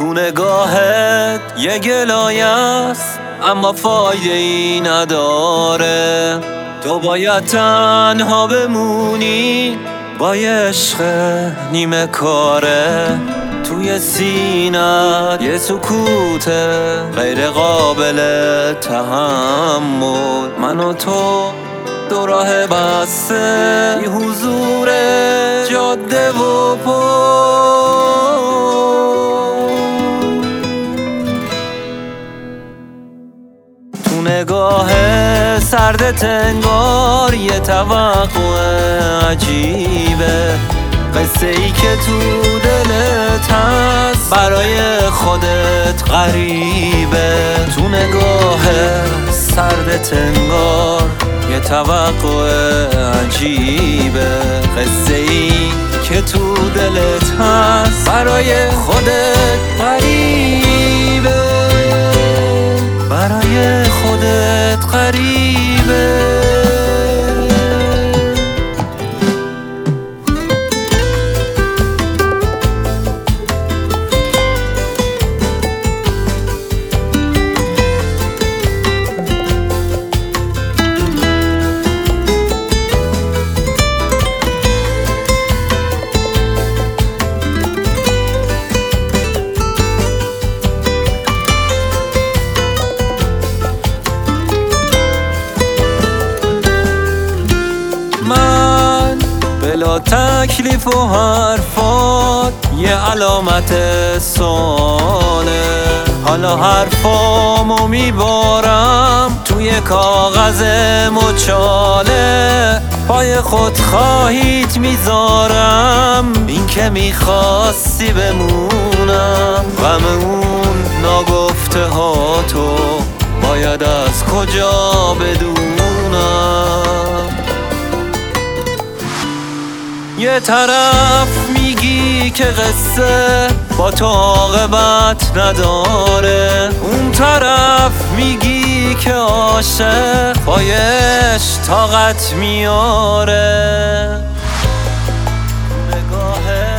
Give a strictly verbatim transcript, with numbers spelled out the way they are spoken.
تو نگاهت یه گلایه است اما فایده ای نداره. تو باید تنها بمونی با یه عشق نیمه کاره. توی سینت یه سکوته غیر قابل تحمل. من و تو دو راه بسته بی حضور جاده و پل. تو نگاه سردت انگار یه توقع عجیبه. قصه ای که تو دلت هست برای خودت غریبه. تو نگاه سردت انگار یه توقع عجیبه. قصه ای که تو دلت هست برای خودت غریبه. برای خودت غریبه. بلا تکلیف و حرفات یه علامت سواله. حالا حرفامو میبارم توی کاغذ مچاله. پای خودخواهیت میذارم این که میخواستی بمونم. غم اون ناگفته ها تو باید از کجا بدونم. یه طرف میگی که قصه با تو عاقبت نداره. اون طرف میگی که عاشق بایش طاقت میاره. نگاه